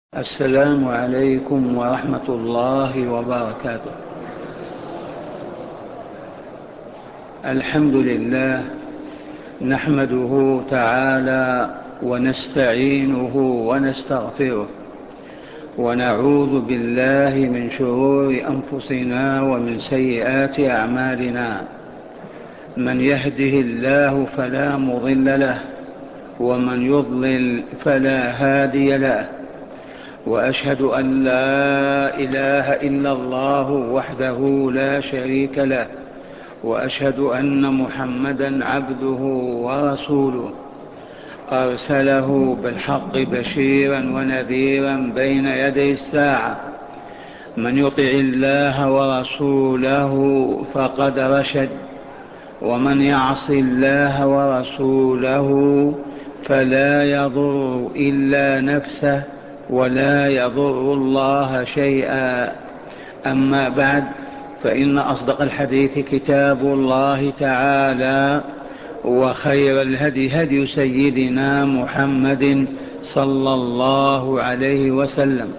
السلام عليكم ورحمة الله وبركاته. الحمد لله نحمده تعالى ونستعينه ونستغفره ونعوذ بالله من شرور أنفسنا ومن سيئات أعمالنا. من يهده الله فلا مضل له ومن يضلل فلا هادي له، وأشهد أن لا إله إلا الله وحده لا شريك له، وأشهد أن محمدا عبده ورسوله أرسله بالحق بشيرا ونذيرا بين يدي الساعة. من يطع الله ورسوله فقد رشد، ومن يعص الله ورسوله فلا يضر إلا نفسه ولا يضر الله شيئا. أما بعد، فإن أصدق الحديث كتاب الله تعالى، وخير الهدي هدي سيدنا محمد صلى الله عليه وسلم،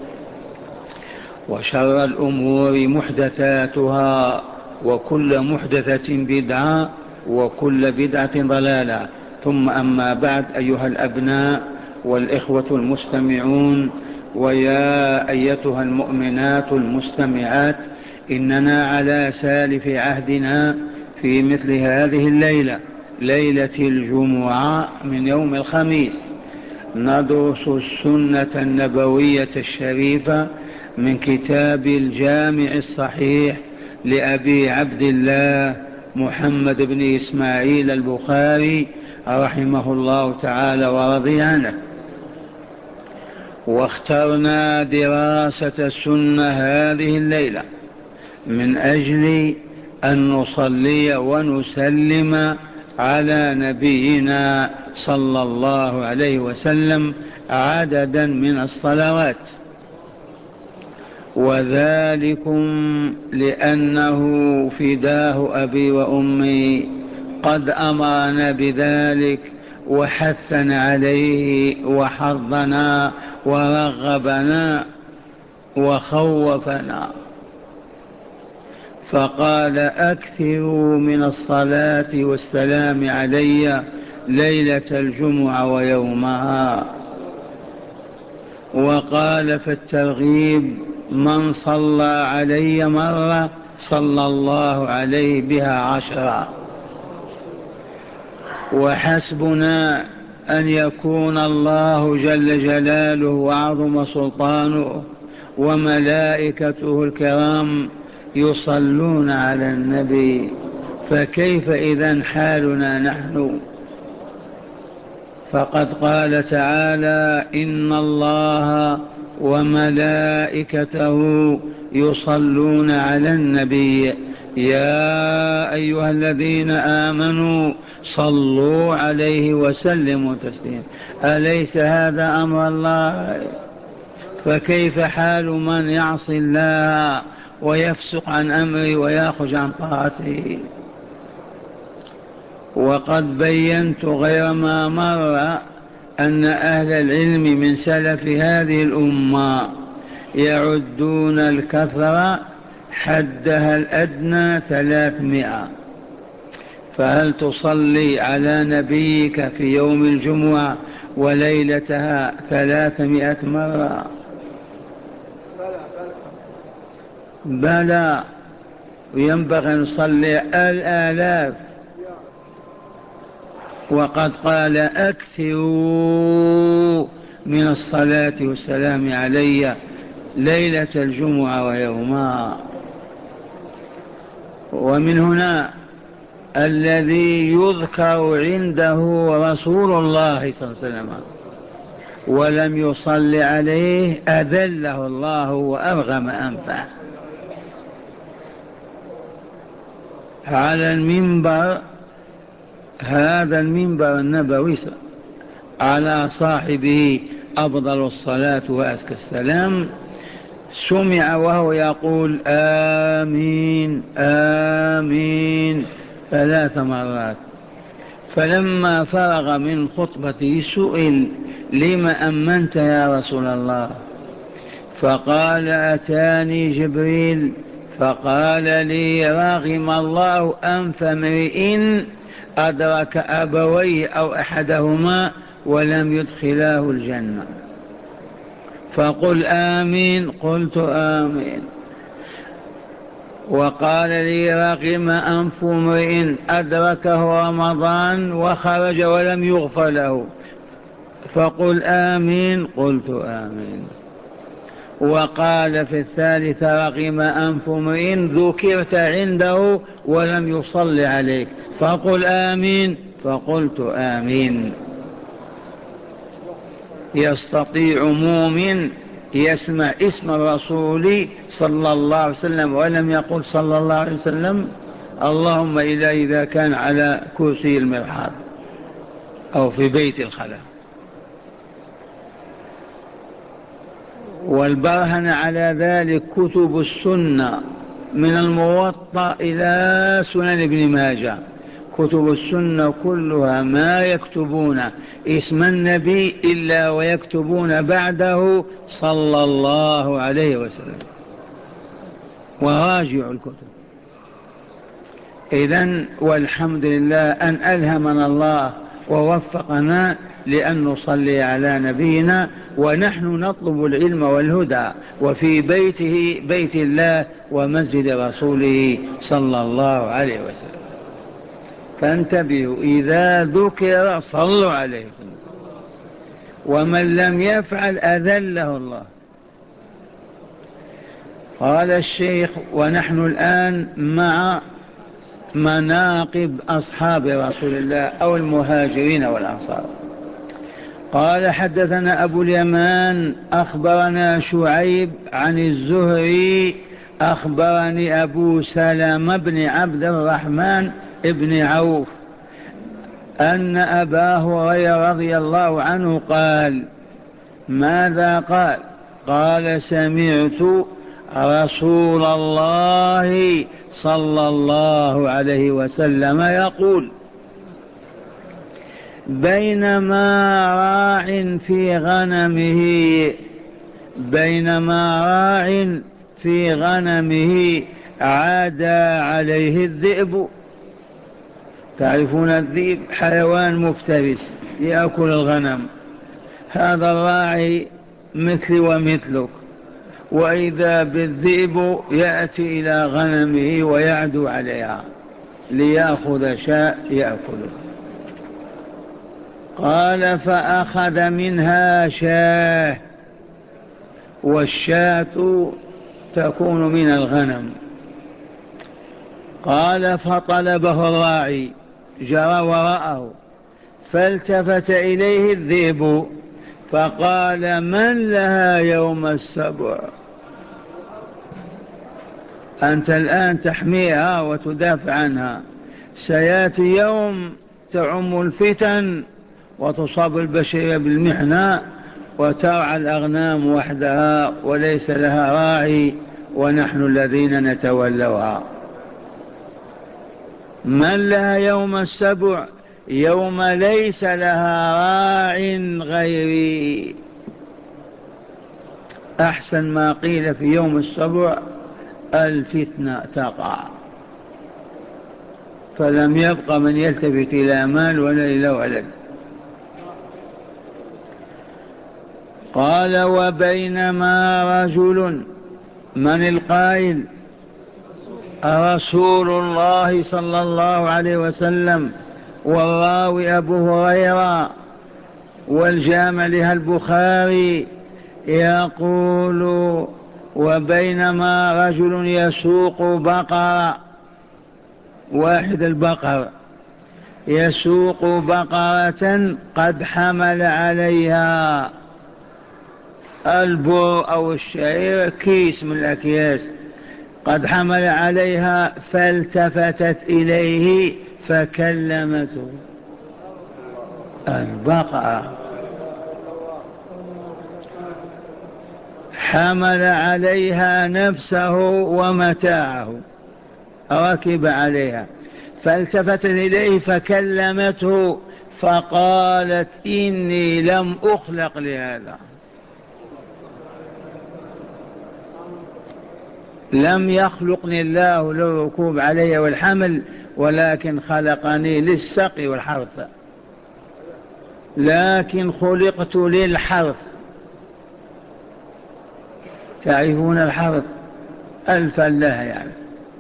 وشر الأمور محدثاتها، وكل محدثة بدعة، وكل بدعة ضلالة. ثم أما بعد، أيها الأبناء والإخوة المستمعون، ويا أيتها المؤمنات المستمعات، إننا على سالف عهدنا في مثل هذه الليلة، ليلة الجمعة من يوم الخميس، ندرس السنة النبوية الشريفة من كتاب الجامع الصحيح لأبي عبد الله محمد بن إسماعيل البخاري رحمه الله تعالى ورضي عنه. واخترنا دراسة السنة هذه الليلة من أجل أن نصلي ونسلم على نبينا صلى الله عليه وسلم عددا من الصلوات، وذلكم لأنه فداه أبي وأمي قد أمرنا بذلك وحثنا عليه وحضنا ورغبنا وخوفنا، فقال: أكثروا من الصلاة والسلام علي ليلة الجمعة ويومها. وقال في الترغيب: من صلى علي مرة صلى الله عليه بها 10. وحسبنا أن يكون الله جل جلاله وعظم سلطانه وملائكته الكرام يصلون على النبي، فكيف إذن حالنا نحن؟ فقد قال تعالى: إن الله وملائكته يصلون على النبي يا أيها الذين آمنوا صلوا عليه وسلموا تسليما. أليس هذا أمر الله؟ فكيف حال من يعصي الله ويفسق عن أمره ويأخذ عن طاعته؟ وقد بينت غير ما مر أن أهل العلم من سلف هذه الأمة يعدون الكثرة حدها الأدنى 300. فهل تصلي على نبيك في يوم الجمعة وليلتها 300 مرة؟ بلى، ينبغي أن نصلي الآلاف. وقد قال: أكثروا من الصلاة والسلام علي ليلة الجمعة ويومها. ومن هنا الذي يذكر عنده رسول الله صلى الله عليه وسلم ولم يصل عليه أذله الله وأرغم أنفه. على المنبر، هذا المنبر النبوي، على صاحبه أفضل الصلاة وأزكى السلام، سمع وهو يقول: آمين آمين 3 مرات. فلما فرغ من خطبته سئل: لم أمنت يا رسول الله؟ فقال أتاني جبريل فقال لي رغم الله أنف امرئ أدرك أبويه أو أحدهما ولم يدخلاه الجنة، فقل آمين. قلت آمين. وقال لي رغم أنف امرئ أدركه رمضان وخرج ولم يغفر له، فقل آمين. قلت آمين. وقال في الثالثة رغم أنف امرئ ذكرت عنده ولم يصل عليك، فقل آمين. فقلت آمين. يستطيع مؤمن يسمع اسم الرسول صلى الله عليه وسلم ولم يقل صلى الله عليه وسلم؟ اللهم إلا إذا كان على كرسي المرحاض أو في بيت الخلاء. والبرهن على ذلك كتب السنة من الموطأ إلى سنن ابن ماجه، كتب السنة كلها ما يكتبون اسم النبي إلا ويكتبون بعده صلى الله عليه وسلم، وراجع الكتب. إذن والحمد لله أن ألهمنا الله ووفقنا لأن نصلي على نبينا، ونحن نطلب العلم والهدى وفي بيته بيت الله ومسجد رسوله صلى الله عليه وسلم. فانتبهوا، إذا ذكر صلوا عليه، ومن لم يفعل أذله الله. قال الشيخ ونحن الآن مع مناقب أصحاب رسول الله أو المهاجرين والأنصار. قال حدثنا أبو اليمان أخبرنا شعيب عن الزهري أخبرني أبو سلمة بن عبد الرحمن بن عوف أن أبا هريرة رضي الله عنه قال. ماذا قال؟ قال سمعت رسول الله صلى الله عليه وسلم يقول بينما راع في غنمه عادى عليه الذئب. تعرفون الذئب حيوان مفترس يأكل الغنم، هذا الراعي مثلي ومثلك، وإذا بالذئب يأتي إلى غنمه ويعدو عليها ليأخذ شاء يأكله. قال فأخذ منها شاه، والشاة تكون من الغنم. قال فطلبه الراعي جرى وراءه فالتفت إليه الذئب فقال من لها يوم السبع؟ أنت الآن تحميها وتدافع عنها، سيأتي يوم تعم الفتن وتصاب البشرية بالمحنة وترعى الأغنام وحدها وليس لها راعي ونحن الذين نتولوها. من لها يوم السبع؟ يوم ليس لها راع غيري. أحسن ما قيل في يوم السبع الفتنة تقع، فلم يبق من يلتفت إلى مال ولا إلى ولد. قال وبينما رجل، من القائل؟ رسول الله صلى الله عليه وسلم، والراوي أبو هريرة، والجامع لها البخاري، يقول وبينما رجل يسوق بقرة، واحد البقر يسوق بقرة قد حمل عليها البر أو الشعير، كيس من الأكياس، قد حمل عليها فالتفتت إليه فكلمته. البقرة حمل عليها نفسه ومتاعه، ركب عليها فالتفتت إليه فكلمته فقالت إني لم أخلق لهذا. لم يخلقني الله للركوب علي والحمل، ولكن خلقني للسقي والحرث، لكن خلقت للحرث. تعرفون الحرث؟ الفلاح يعني،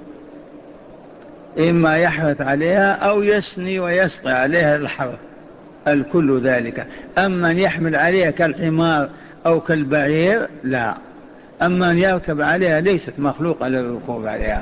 إما يحرث عليها أو يسني ويسقي عليها الحرث، الكل ذلك. أما أن يحمل عليها كالحمار أو كالبعير لا، أما أن يركب عليها ليست مخلوقة للركوب عليها.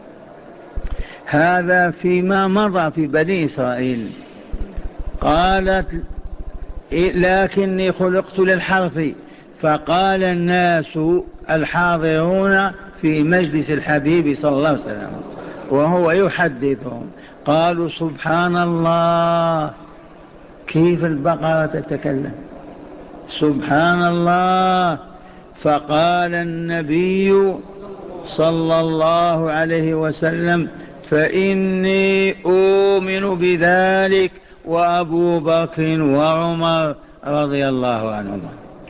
هذا فيما مضى في بني إسرائيل. قالت لكني خلقت للحرث. فقال الناس الحاضرون في مجلس الحبيب صلى الله عليه وسلم وهو يحدثهم، قالوا سبحان الله، كيف البقرة تتكلم؟ سبحان الله. فقال النبي صلى الله عليه وسلم فإني أؤمن بذلك وأبو بكر وعمر رضي الله عنهما،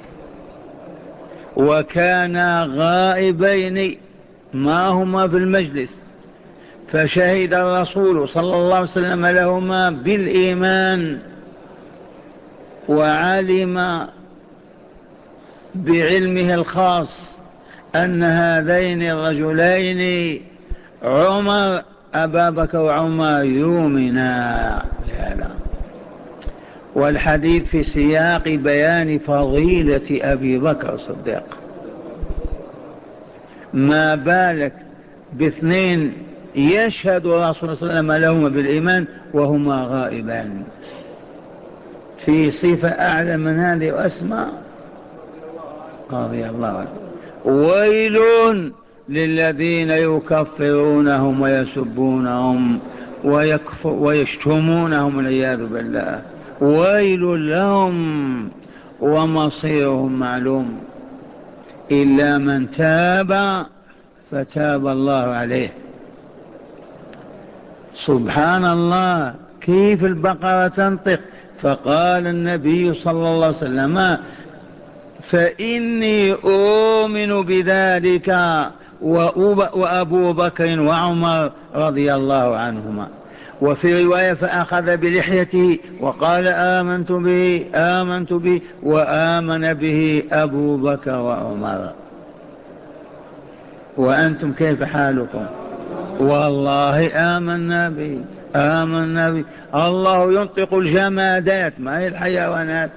وكانا غائبين ما هما في المجلس، فشهد الرسول صلى الله عليه وسلم لهما بالإيمان، وعلم بعلمه الخاص أن هذين الرجلين عمر أبا بكر وعمر يؤمنا بهذا. والحديث في سياق بيان فضيلة أبي بكر الصديق، ما بالك باثنين يشهد الرسول صلى الله عليه وسلم لهما بالإيمان وهما غائبان، في صفة أعلى من هذه وأسمى رضي الله عنه. ويل للذين يكفرونهم ويسبونهم ويشتمونهم والعياذ بالله، ويل لهم ومصيرهم معلوم، إلا من تاب فتاب الله عليه. سبحان الله، كيف البقرة تنطق؟ فقال النبي صلى الله عليه وسلم فإني أؤمن بذلك وأبو بكر وعمر رضي الله عنهما. وفي رواية فأخذ بلحيته وقال آمنت به آمنت به، وآمن به أبو بكر وعمر. وأنتم كيف حالكم؟ والله آمنا به آمنا به. الله ينطق الجمادات ما هي الحيوانات.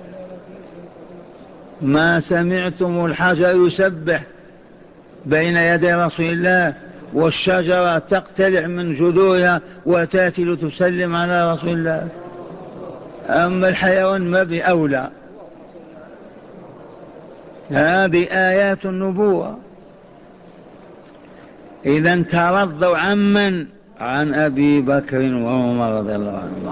ما سمعتم الحجر يسبح بين يدي رسول الله والشجرة تقتلع من جذورها وتاتي لتسلم على رسول الله؟ أما الحيوان ما بأولى. هذه آيات النبوة. إذا ترضوا عمن؟ عن أبي بكر وعمر رضي الله عنهم.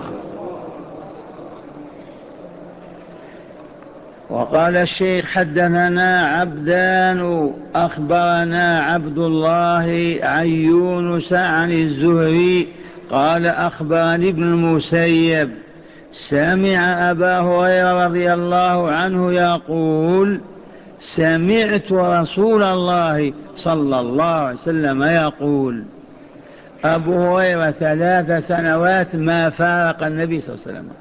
وقال الشيخ حدثنا عبدان أخبرنا عبد الله عن يونس عن الزهري قال أخبرني ابن المسيب سمع أبا هريرة رضي الله عنه يقول سمعت رسول الله صلى الله عليه وسلم يقول. أبو هريرة 3 سنوات ما فارق النبي صلى الله عليه وسلم،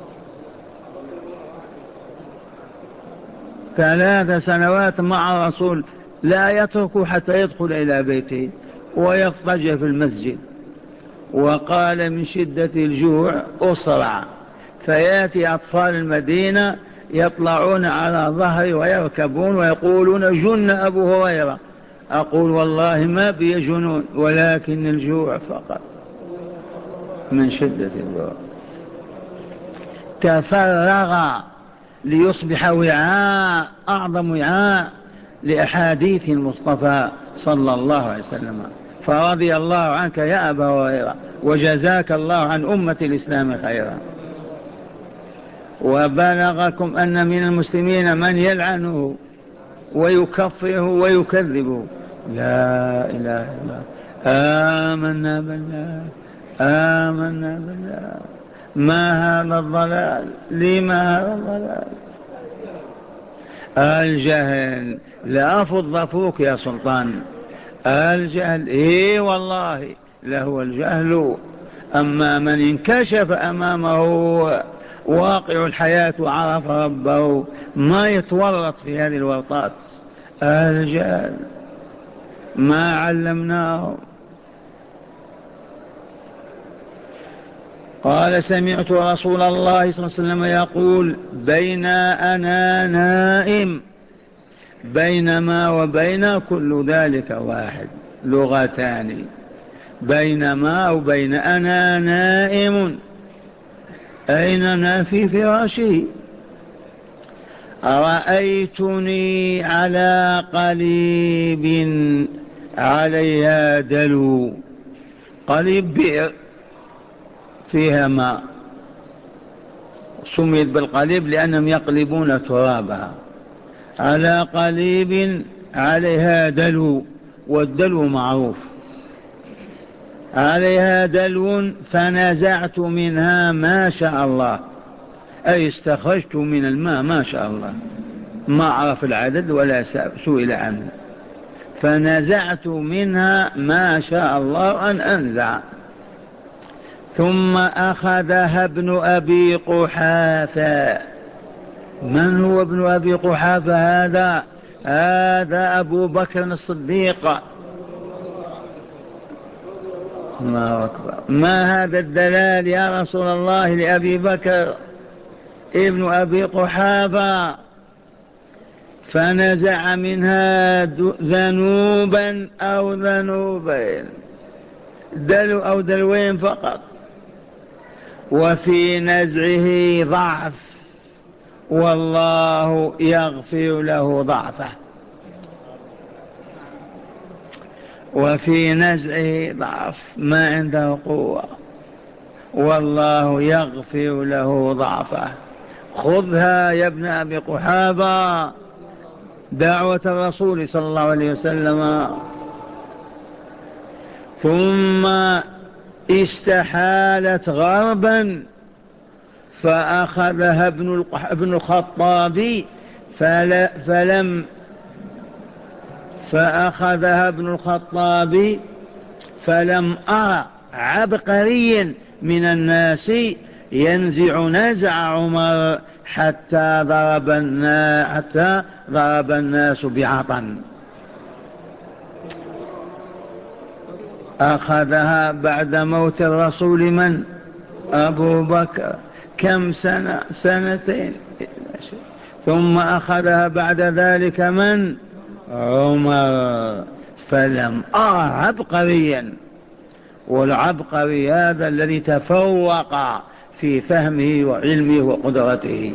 3 سنوات مع الرسول، لا يترك حتى يدخل إلى بيته ويضطجع في المسجد. وقال من شدة الجوع أسرع، فيأتي أطفال المدينة يطلعون على ظهري ويركبون ويقولون جن أبو هريرة. أقول والله ما بي جنون ولكن الجوع فقط، من شدة الجوع. تفرغ ليصبح وعاء، أعظم وعاء لأحاديث المصطفى صلى الله عليه وسلم. فرضي الله عنك يا أبا هريرة وجزاك الله عن أمة الإسلام خيرا. وبلغكم أن من المسلمين من يلعنه ويكفره ويكذبه. لا إله إلا الله. آمنا بالله آمنا بالله. ما هذا الضلال؟ لما هذا الضلال؟ الجهل. لا فض فوق يا سلطان. الجهل إيه والله لهو الجهل. أما من انكشف أمامه واقع الحياة وعرف ربه ما يتورط في هذه الورطات. الجهل ما علمناه. قال سمعت رسول الله صلى الله عليه وسلم يقول بين أنا نائم، بينما وبين كل ذلك واحد، لغتان، بينما وبين أنا نائم، أين أنا في فراشي، رأيتني على قليب عليها دلو، قليب بئر فيها ماء، سميت بالقليب لأنهم يقلبون ترابها، على قليب عليها دلو، والدلو معروف، عليها دلو فنزعت منها ما شاء الله، أي استخرجت من الماء ما شاء الله، ما عرف العدد ولا سئل عنه، فنزعت منها ما شاء الله أن أنزع. ثم أخذها ابن أبي قحافة. من هو ابن أبي قحافة هذا؟ هذا أبو بكر الصديق. الله أكبر. ما هذا الدلال يا رسول الله لأبي بكر ابن أبي قحافة؟ فنزع منها ذنوبا أو ذنوبين، دلو أو دلوين فقط، وفي نزعه ضعف، والله يغفر له ضعفه، وفي نزعه ضعف ما عنده قوة، والله يغفر له ضعفه. خذها يا ابن أبي قحافة، دعوة الرسول صلى الله عليه وسلم. ثم استحالت غربا فأخذها ابن الخطاب فأخذها ابن الخطاب فلم أرى عبقريا من الناس ينزع نزع عمر حتى ضرب الناس بعطن. أخذها بعد موت الرسول من؟ أبو بكر. كم سنة؟ سنتين. ثم أخذها بعد ذلك من؟ عمر. فلم أرى عبقريا، والعبقري هذا الذي تفوق في فهمه وعلمه وقدرته.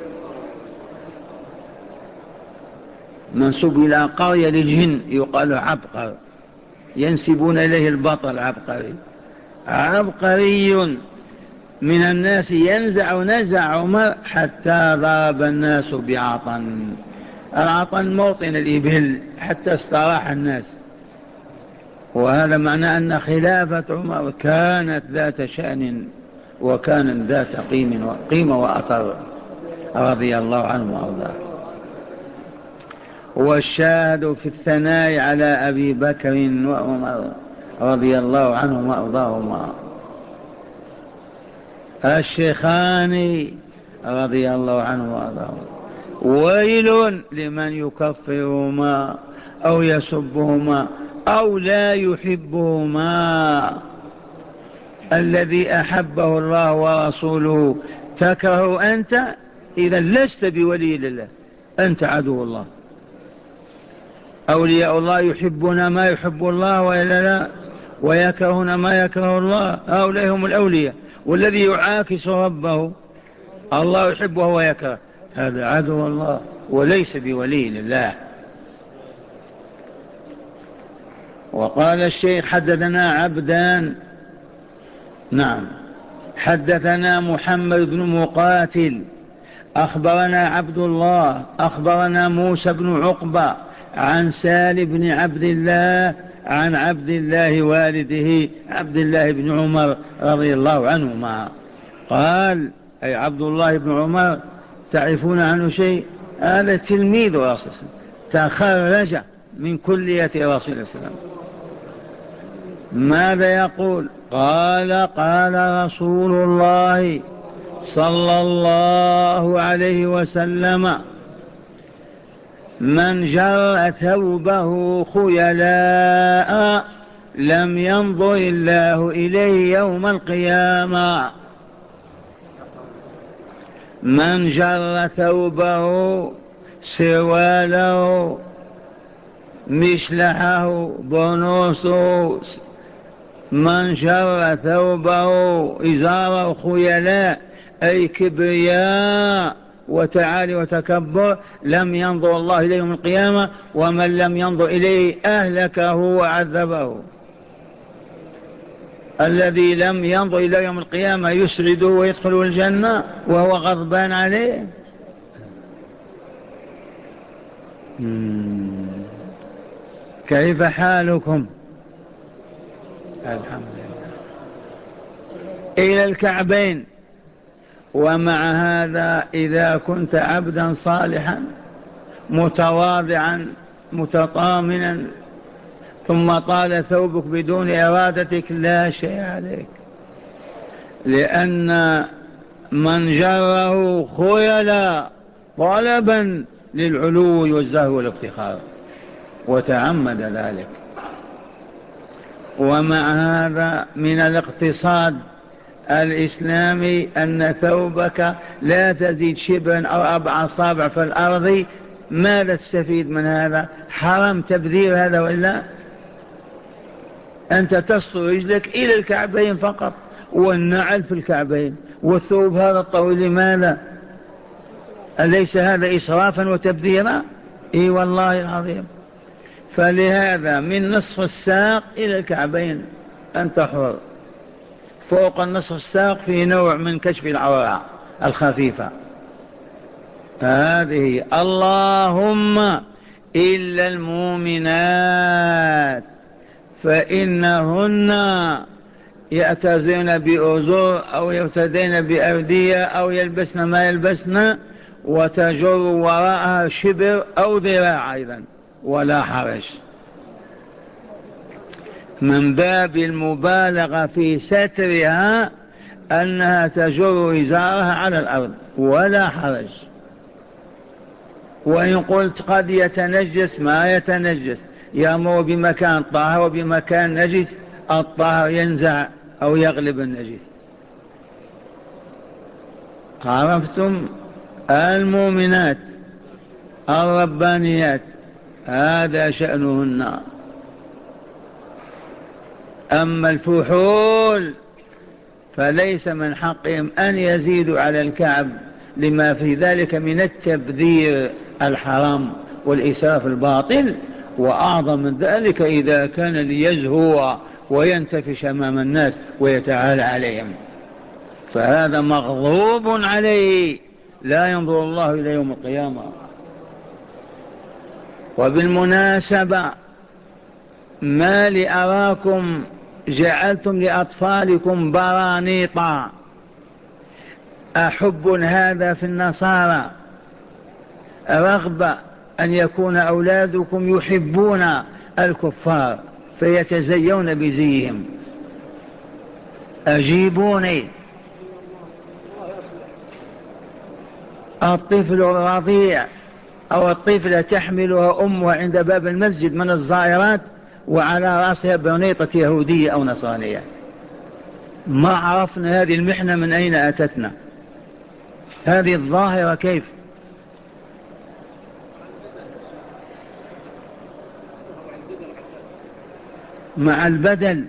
منسوب إلى قرية للجن يقال عبقر، ينسبون إليه البطل عبقري. عبقري من الناس ينزع نزع عمر حتى ضرب الناس بعطن. العطن موطن الإبل حتى استراح الناس، وهذا معنى أن خلافة عمر كانت ذات شأن وكانت ذات قيمة وأثر، رضي الله عنه وأرضاه. والشاهد في الثناء على أبي بكر وعمر رضي الله عنهم وأرضاهما الشيخان رضي الله عنه وأرضاهما. ويل لمن يكفرهما أو يسبهما أو لا يحبهما. الذي أحبه الله ورسوله تكره أنت، إذا لست بولي لله، أنت عدو الله. أولياء الله يحبون ما يحب الله وإلا لا، ويكرهون ما يكره الله، هؤلاء هم الأولياء. والذي يعاكس ربه الله يحبه ويكره، هذا عدو الله وليس بولي لله. وقال الشيخ حدثنا عبدان، نعم، حدثنا محمد بن مقاتل أخبرنا عبد الله أخبرنا موسى بن عقبة عن سالم بن عبد الله عن عبد الله والده عبد الله بن عمر رضي الله عنهما قال، أي عبد الله بن عمر تعرفون عنه شيء؟ هذا تلميذ أصلا، تخرج من كلية رسول الله صلى الله عليه وسلم. ماذا يقول؟ قال رسول الله صلى الله عليه وسلم: من جر ثوبه خيلاء لم ينظر الله إليه يوم القيامة. من جر ثوبه، سرواله، مشلحه، بنوسه، من جر ثوبه إزاره خيلاء أي كبرياء وتعالي وتكبر لم ينظر الله إليه يوم القيامة، ومن لم ينظر إليه أهلكه وعذبه. الذي لم ينظر إليه يوم القيامة يسعده ويدخل الجنة وهو غضبان عليه. كيف حالكم؟ الحمد لله. إلى الكعبين. ومع هذا إذا كنت عبدا صالحا متواضعا متطامنا ثم طال ثوبك بدون إرادتك لا شيء عليك، لأن من جره خيلا طلبا للعلو والزهو والافتخار وتعمد ذلك. ومع هذا من الاقتصاد الإسلامي أن ثوبك لا تزيد شبرا أو 4 أصابع في الأرض. ماذا تستفيد من هذا؟ حرام تبذير هذا ولا؟ أنت تسطر رجلك إلى الكعبين فقط، والنعل في الكعبين، والثوب هذا الطويل لماذا؟ أليس هذا إسرافا وتبذيرا؟ إي والله العظيم. فلهذا من نصف الساق إلى الكعبين أنت حر. فوق النصف الساق في نوع من كشف العورة الخفيفة. هذه اللهم إلا المؤمنات فإنهن يأتزين بأزور أو يرتدين بأردية أو يلبسن ما يلبسن وتجر وراءها شبر أو ذراع أيضا ولا حرج، من باب المبالغة في سترها أنها تجر إزارها على الأرض ولا حرج. وإن قلت قد يتنجس ما يتنجس، يأمر بمكان طاهر وبمكان نجس الطاهر ينزع أو يغلب النجس. عرفتم؟ المؤمنات الربانيات هذا شأنهن. أما الفحول فليس من حقهم أن يزيدوا على الكعب لما في ذلك من التبذير الحرام والإسراف الباطل. وأعظم من ذلك إذا كان ليزهو وينتفش أمام الناس ويتعالى عليهم، فهذا مغضوب عليه لا ينظر الله إلى يوم القيامة. وبالمناسبة ما لأراكم جعلتم لأطفالكم برانيطا؟ أحب هذا في النصارى رغبة أن يكون أولادكم يحبون الكفار فيتزيون بزيهم. أجيبوني. الطفل الرضيع أو الطفلة تحملها أمها عند باب المسجد من الزائرات وعلى رأسها برنيطة يهودية أو نصرانية. ما عرفنا هذه المحنة من أين أتتنا، هذه الظاهرة كيف؟ مع البدل.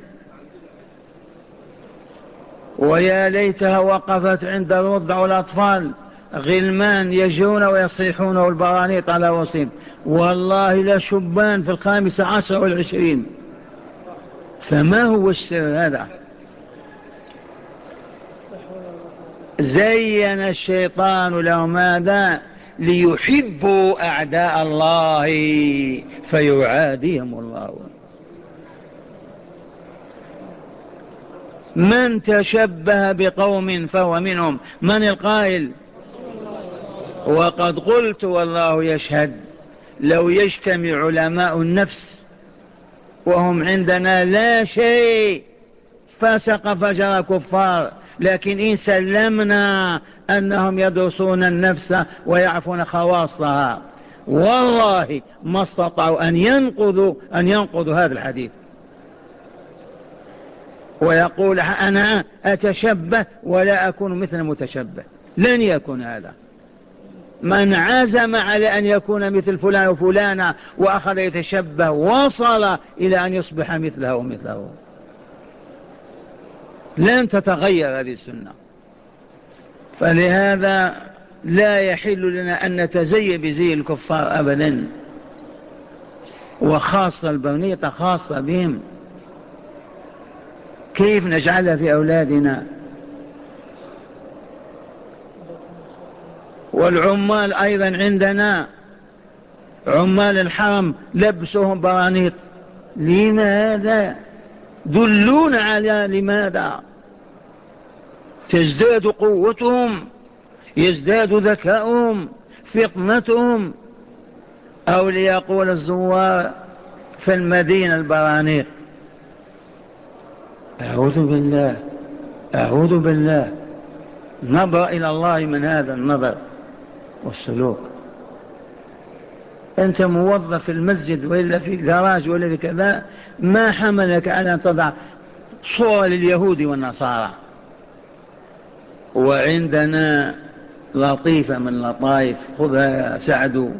ويا ليتها وقفت عند رضع الأطفال غلمان يجون ويصيحون والبرانيط على وصيم، والله لا شبان في 15 و20. فما هو السر هذا؟ زين الشيطان لهم هذا ليحبوا أعداء الله فيعاديهم الله. من تشبه بقوم فهو منهم. من القائل؟ وقد قلت والله يشهد لو يجتمع علماء النفس وهم عندنا لا شيء، فسق فجر كفار، لكن إن سلمنا أنهم يدرسون النفس ويعرفون خواصها والله ما استطاعوا أن ينقضوا هذا الحديث. ويقول أنا أتشبه ولا أكون مثل المتشبه، لن يكون هذا. من عزم على أن يكون مثل فلان وفلانة وأخذ يتشبه وصل إلى أن يصبح مثله ومثله. لن تتغير هذه السنة. فلهذا لا يحل لنا أن نتزي بزي الكفار أبدا، وخاصة البنية خاصة بهم. كيف نجعلها في أولادنا؟ والعمال أيضا عندنا، عمال الحرم لبسهم برانيط. لماذا؟ دلون على لماذا؟ تزداد قوتهم، يزداد ذكاؤهم، فطنتهم. أو ليقول الزوار في المدينة البرانيط. أعوذ بالله، أعوذ بالله. نظر إلى الله من هذا النظر والسلوك. أنت موظف في المسجد وإلا في الجراج وإلا في كذا، ما حملك على أن تضع صور لليهود والنصارى؟ وعندنا لطيفة من لطائف، خذها سعد.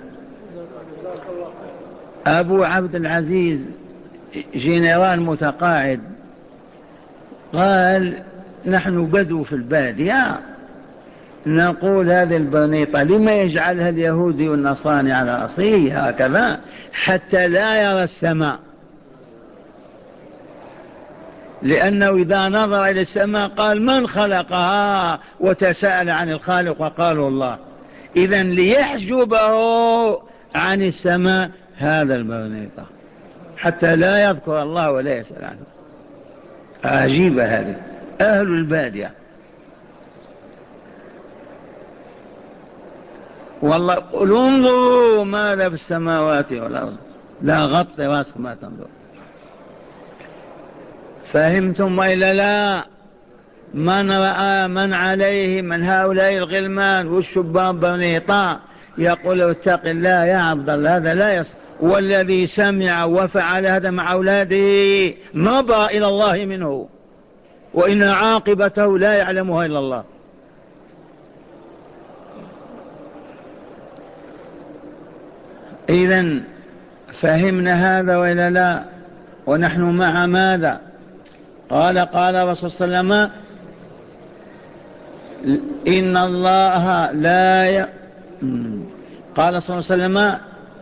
أبو عبد العزيز جنرال متقاعد قال نحن بدو في البادية نقول هذه البنيطة لما يجعلها اليهودي والنصراني على رأسه هكذا حتى لا يرى السماء، لأنه إذا نظر إلى السماء قال من خلقها، وتساءل عن الخالق وقالوا الله. إذن ليحجبه عن السماء هذا البنيطة حتى لا يذكر الله ولا يسأل عنه. عجيبة هذه. أهل البادية والله قل انظروا ماذا في السماوات والأرض، لا غطي راسك ما تنظر. فهمتم إلا لا؟ من رأى من عليه من هؤلاء الغلمان والشبان بنيطا يقول اتق الله يا عبد الله، هذا لا يصح. والذي سمع وفعل هذا مع أولاده نظر إلى الله منه، وإن عاقبته لا يعلمها إلا الله. إذن فهمنا هذا وإلا لا؟ ونحن مع ماذا؟ قال الرسول صلى الله عليه وسلم إن الله لا قال صلى الله عليه وسلم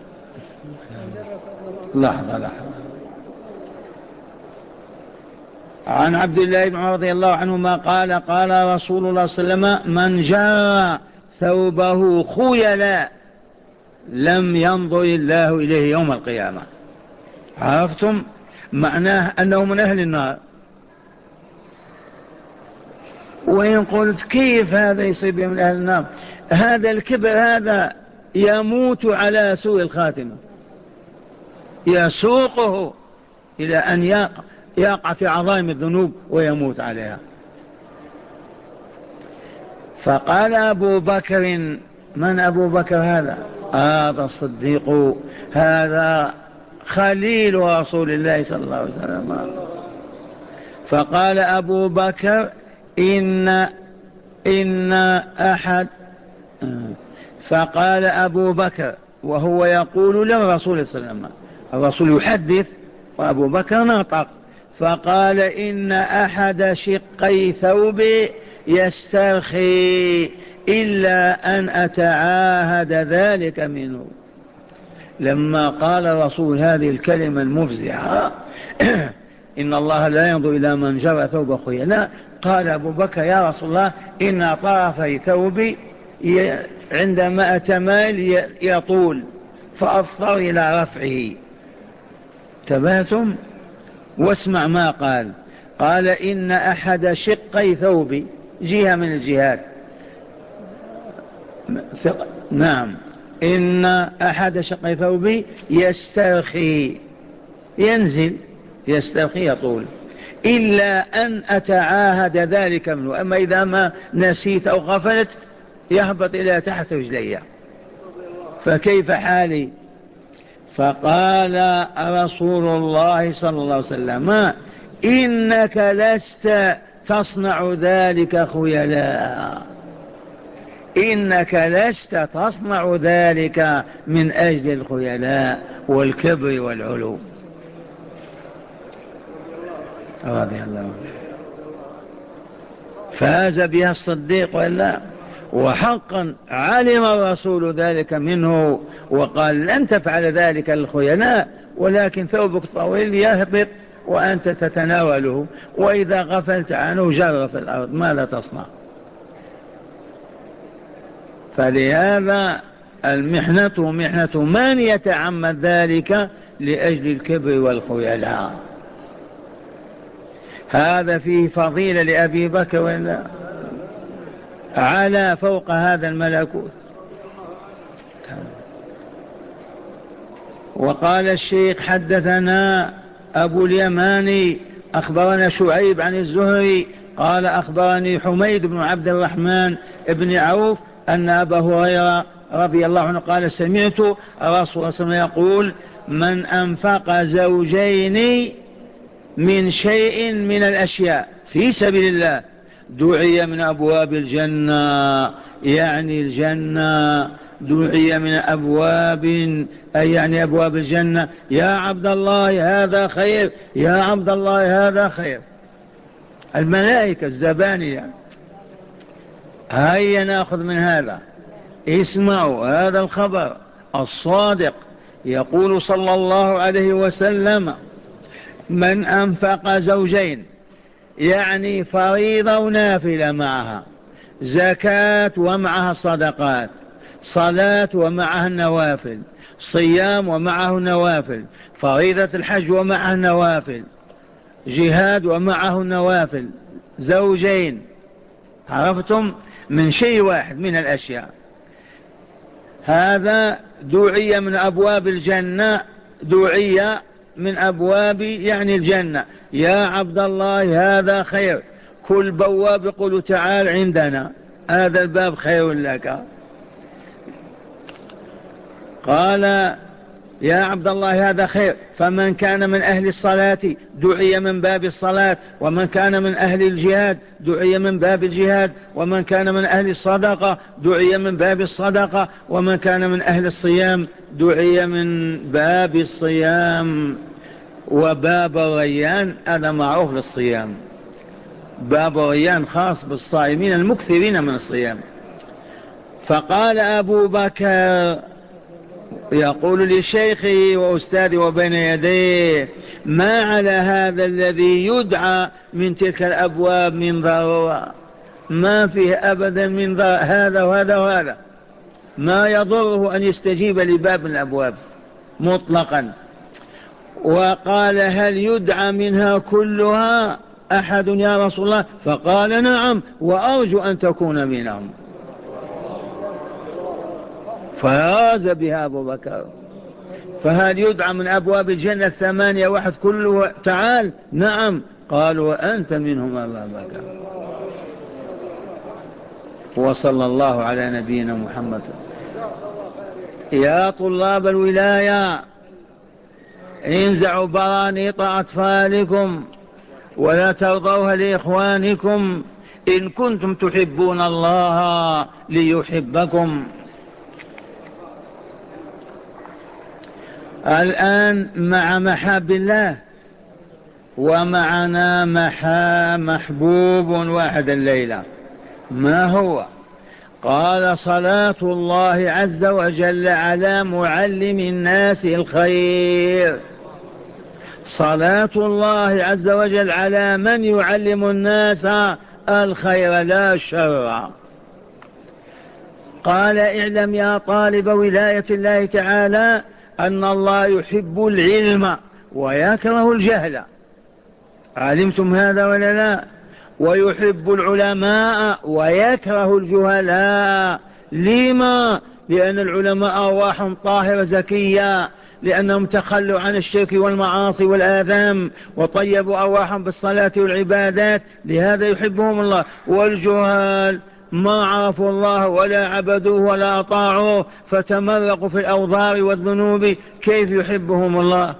لحظة عن عبد الله بن عمر رضي الله عنهما قال رسول الله صلى الله عليه وسلم من جر ثوبه خيلا لم ينظر الله إليه يوم القيامة. عرفتم معناه؟ أنه من أهل النار. وإن قلت كيف هذا يصيب من أهل النار؟ هذا الكبر هذا يموت على سوء الخاتمة، يسوقه إلى أن يقع في عظائم الذنوب ويموت عليها. فقال أبو بكر، من أبو بكر هذا؟ هذا الصديق، هذا خليل رسول الله صلى الله عليه وسلم. فقال أبو بكر إن أحد، فقال أبو بكر وهو يقول للرسول صلى الله عليه وسلم، الرسول يحدث وأبو بكر نطق، فقال إن أحد شقي ثوبي يسترخي إلا أن أتعاهد ذلك منه. لما قال الرسول هذه الكلمة المفزعة إن الله لا ينظر إلى من جرى ثوب خيلاء، قال أبو بكر يا رسول الله إن طرفي ثوبي عندما أتمال يطول فأضطر إلى رفعه. تباتم واسمع ما قال إن أحد شقي ثوبي، جهة من الجهات، نعم، إن أحد شقي ثوبي يسترخي، ينزل يسترخي يطول، إلا أن أتعاهد ذلك منه. أما إذا ما نسيت أو غفلت يهبط إلى تحت رجلي، فكيف حالي؟ فقال رسول الله صلى الله عليه وسلم: إنك لست تصنع ذلك خيلاء، إنك لست تصنع ذلك من أجل الخيلاء والكبر والعلو. رضي الله عنه. فاز بها الصديق ولا؟ وحقا علم الرسول ذلك منه وقال: لن تفعل ذلك الخيلاء، ولكن ثوبك طويل يهبط وأنت تتناوله، وإذا غفلت عنه جر في الأرض، ماذا تصنع؟ فلهذا المحنة محنة من يتعمد ذلك لأجل الكبر والخيلاء. هذا فيه فضيلة لأبي بكر ولا؟ على فوق هذا الملكوت. وقال الشيخ: حدثنا أبو اليماني أخبرنا شعيب عن الزهري قال: أخبرني حميد بن عبد الرحمن بن عوف أن أبا هريرة رضي الله عنه قال: سمعت رسول الله صلى الله عليه وسلم يقول: من أنفق زوجين من شيء من الأشياء في سبيل الله دعي من أبواب الجنة، يعني الجنة، دعي من أبواب، أي يعني أبواب الجنة: يا عبد الله هذا خير، يا عبد الله هذا خير. الملائكة الزبانية. هيا نأخذ من هذا. اسمعوا هذا الخبر الصادق. يقول صلى الله عليه وسلم: من أنفق زوجين، يعني فريضة ونافلة معها، زكاة ومعها صدقات، صلاة ومعها النوافل، صيام ومعه النوافل، فريضة الحج ومعها النوافل، جهاد ومعه النوافل، زوجين، عرفتم؟ من شيء واحد من الأشياء، هذا دعي من أبواب الجنة، دعي من أبواب يعني الجنة: يا عبد الله هذا خير. كل بواب يقول: تعال عندنا، هذا الباب خير لك. قال: يا عبد الله هذا خير. فمن كان من أهل الصلاة دعي من باب الصلاة، ومن كان من أهل الجهاد دعي من باب الجهاد، ومن كان من أهل الصدقة دعي من باب الصدقة، ومن كان من أهل الصيام دعي من باب الصيام. وباب الريان هذا معروف للصيام، باب الريان خاص بالصائمين المكثرين من الصيام. فقال أبو بكر يقول لشيخه وأستاذه وبين يديه: ما على هذا الذي يدعى من تلك الأبواب من ضرورة، ما فيه أبدا من ضرورة، هذا وهذا وهذا، ما يضره أن يستجيب لباب من الأبواب مطلقا. وقال: هل يدعى منها كلها أحد يا رسول الله؟ فقال: نعم، وأرجو أن تكون منهم. فراز بها أبو بكر. فهل يدعى من أبواب الجنة الثمانية واحد كله تعال؟ نعم. قالوا: وأنت منهم أبا بكر. وصلى الله على نبينا محمد. يا طلاب الولاية، انزعوا برانيط أطفالكم ولا ترضوها لإخوانكم إن كنتم تحبون الله ليحبكم. الآن مع محاب الله، ومعنا محبوب واحد الليلة. ما هو؟ قال: صلاة الله عز وجل على معلم الناس الخير، صلاة الله عز وجل على من يعلم الناس الخير لا الشر. قال: اعلم يا طالب ولاية الله تعالى أن الله يحب العلم ويكره الجهل. علمتم هذا ولا لا؟ ويحب العلماء ويكره الجهلاء. لما؟ لأن العلماء أرواحهم طاهرة زكية، لأنهم تخلوا عن الشرك والمعاصي والآثام وطيبوا أرواحهم بالصلاة والعبادات، لهذا يحبهم الله. والجهال ما عرفوا الله ولا عبدوه ولا أطاعوه فتمرقوا في الأوضار والذنوب، كيف يحبهم الله؟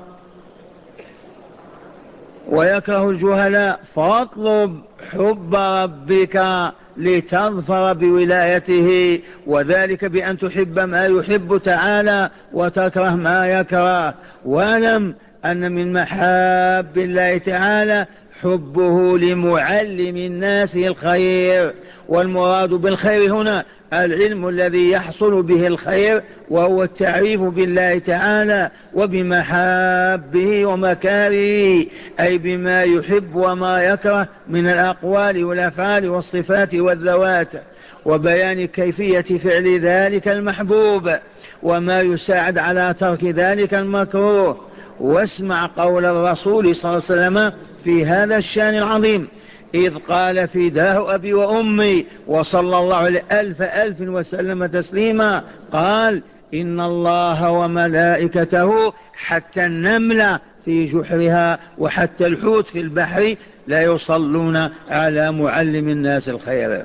ويكره الجهلاء. فاطلب حب ربك لتظفر بولايته، وذلك بأن تحب ما يحب تعالى وتكره ما يكره. واعلم أن من محاب الله تعالى حبه لمعلم الناس الخير، والمراد بالخير هنا العلم الذي يحصل به الخير، وهو التعريف بالله تعالى وبمحابه ومكاره، أي بما يحب وما يكره من الأقوال والأفعال والصفات والذوات، وبيان كيفية فعل ذلك المحبوب وما يساعد على ترك ذلك المكروه. واسمع قول الرسول صلى الله عليه وسلم في هذا الشان العظيم، إذ قال فداه أبي وأمي وصلى الله عليه ألف وسلم تسليما، قال إن الله وملائكته حتى النملة في جحرها وحتى الحوت في البحر لا يصلون على معلم الناس الخير.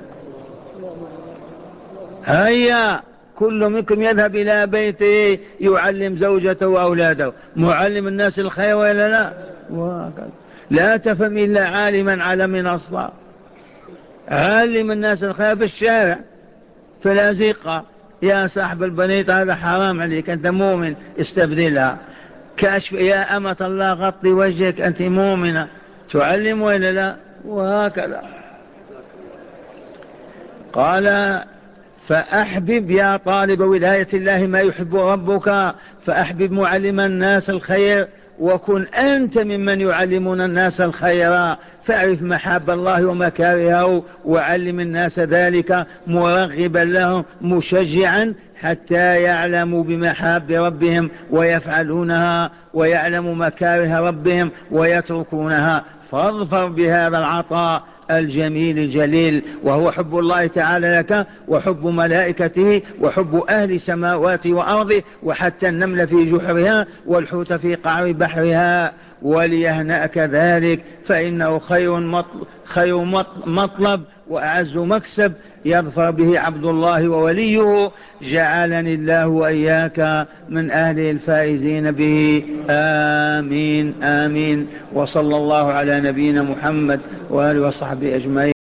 هيا كل منكم يذهب إلى بيته يعلم زوجته وأولاده، معلم الناس الخير ولا لا؟ لا تفهم إلا عالما على منصة، علم الناس الخير في الشارع في الأزقة، يا صاحب البنيط هذا حرام عليك أنت مؤمن استبدلها، كاشف يا أمة الله غطي وجهك أنت مؤمنة، تعلم ولا لا؟ وهكذا. قال فأحبب يا طالب ولاية الله ما يحب ربك، فأحبب معلم الناس الخير وكن أنت ممن يعلمون الناس الخير، فاعرف محاب الله ومكارهه وعلم الناس ذلك مرغبا لهم مشجعا حتى يعلموا بمحاب ربهم ويفعلونها، ويعلموا مكاره ربهم ويتركونها. فاظفر بهذا العطاء الجميل الجليل، وهو حب الله تعالى لك وحب ملائكته وحب أهل السماوات وأرضه وحتى النمل في جحرها والحوت في قعر بحرها، وليهنأك ذلك فإنه خير مطلب وأعز مكسب يظفر به عبد الله ووليه، جعلني الله وإياك من أهل الفائزين به. آمين آمين. وصلى الله على نبينا محمد وآله وصحبه أجمعين.